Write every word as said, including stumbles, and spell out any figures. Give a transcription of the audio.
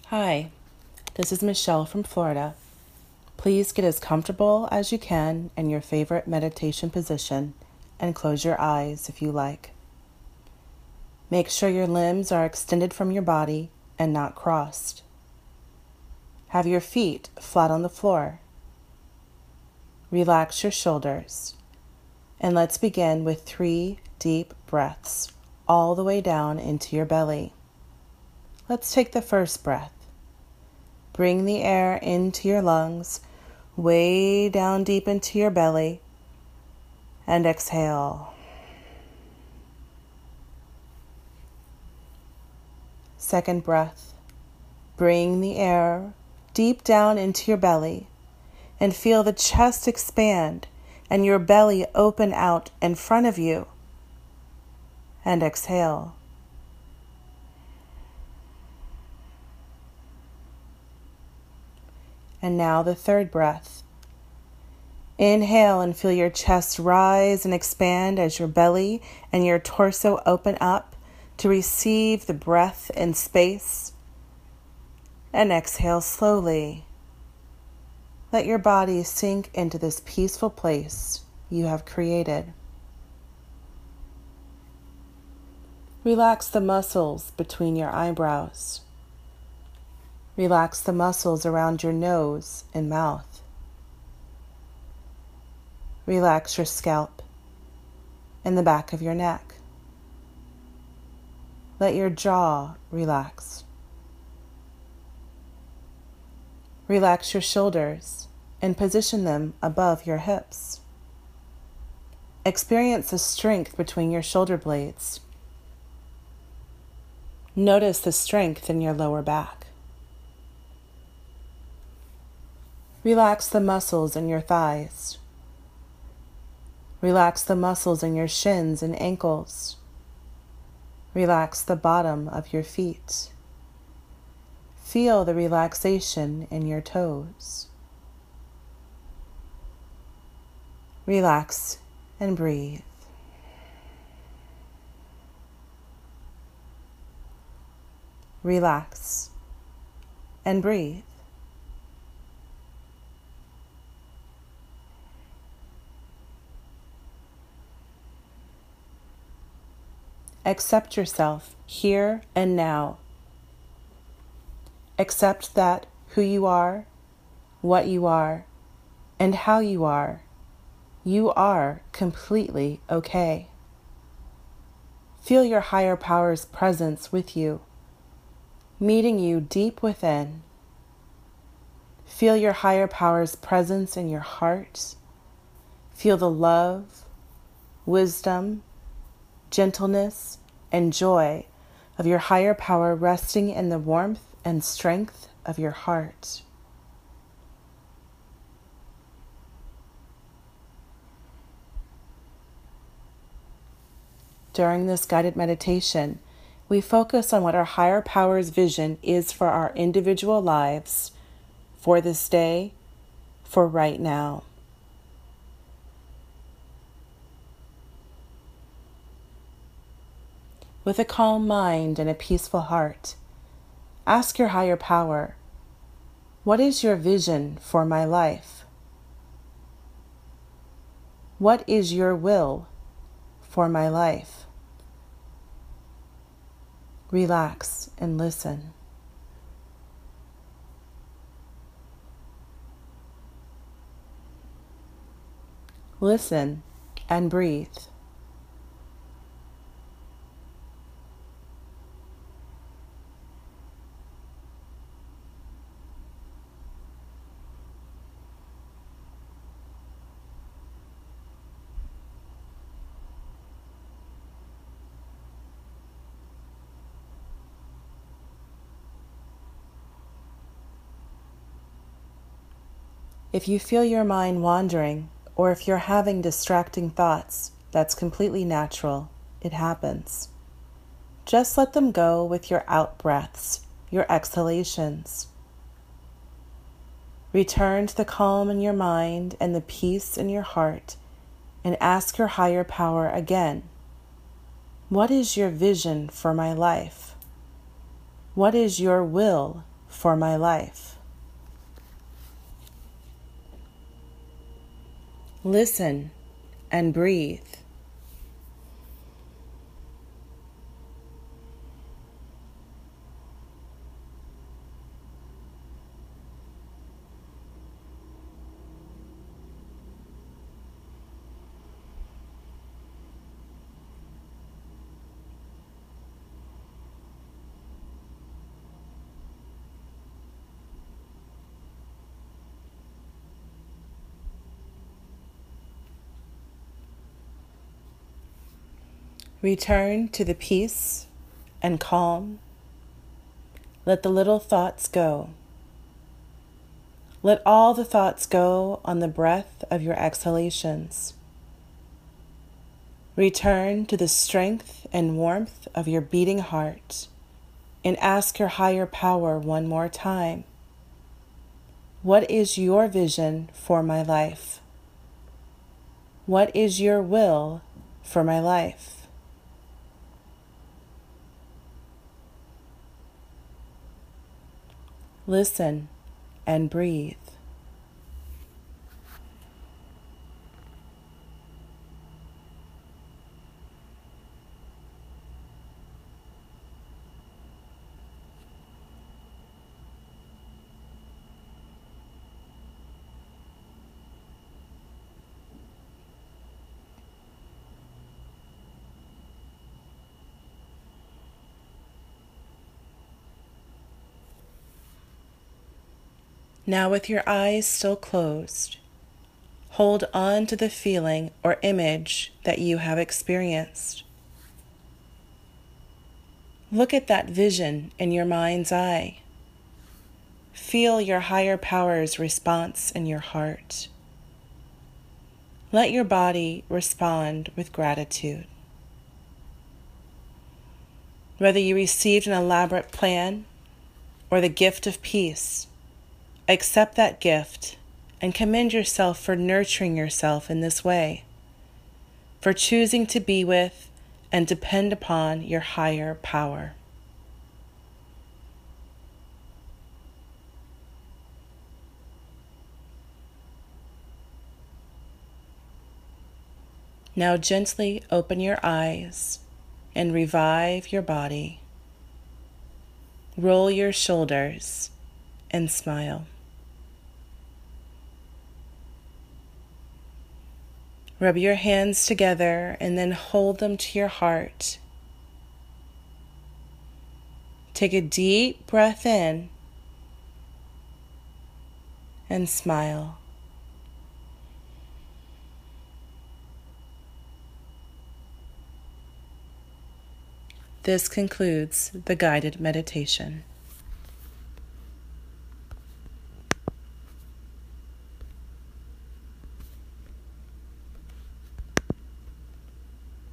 Hi, this is Michelle from Florida. Please get as comfortable as you can in your favorite meditation position and close your eyes if you like. Make sure your limbs are extended from your body and not crossed. Have your feet flat on the floor. Relax your shoulders. And let's begin with three deep breaths all the way down into your belly. Let's take the first breath. Bring the air into your lungs, way down deep into your belly, and exhale. Second breath. Bring the air deep down into your belly and feel the chest expand and your belly open out in front of you. And exhale. And now the third breath. Inhale and feel your chest rise and expand as your belly and your torso open up to receive the breath in space. And exhale slowly. Let your body sink into this peaceful place you have created. Relax the muscles between your eyebrows. Relax the muscles around your nose and mouth. Relax your scalp and the back of your neck. Let your jaw relax. Relax your shoulders and position them above your hips. Experience the strength between your shoulder blades. Notice the strength in your lower back. Relax the muscles in your thighs. Relax the muscles in your shins and ankles. Relax the bottom of your feet. Feel the relaxation in your toes. Relax and breathe. Relax and breathe. Accept yourself here and now. Accept that who you are, what you are, and how you are, you are completely okay. Feel your higher power's presence with you, meeting you deep within. Feel your higher power's presence in your heart. Feel the love, wisdom, gentleness, and joy of your higher power resting in the warmth and strength of your heart. During this guided meditation, we focus on what our higher power's vision is for our individual lives, for this day, for right now. With a calm mind and a peaceful heart, ask your higher power, what is your vision for my life? What is your will for my life? Relax and listen. Listen and breathe. If you feel your mind wandering, or if you're having distracting thoughts, that's completely natural. It happens. Just let them go with your out-breaths, your exhalations. Return to the calm in your mind and the peace in your heart, and ask your higher power again, what is your vision for my life? What is your will for my life. Listen and breathe. Return to the peace and calm. Let the little thoughts go. Let all the thoughts go on the breath of your exhalations. Return to the strength and warmth of your beating heart and ask your higher power one more time. What is your vision for my life? What is your will for my life? Listen and breathe. Now, with your eyes still closed, hold on to the feeling or image that you have experienced. Look at that vision in your mind's eye. Feel your higher power's response in your heart. Let your body respond with gratitude. Whether you received an elaborate plan or the gift of peace, accept that gift and commend yourself for nurturing yourself in this way, for choosing to be with and depend upon your higher power. Now gently open your eyes and revive your body. Roll your shoulders and smile. Rub your hands together and then hold them to your heart. Take a deep breath in and smile. This concludes the guided meditation.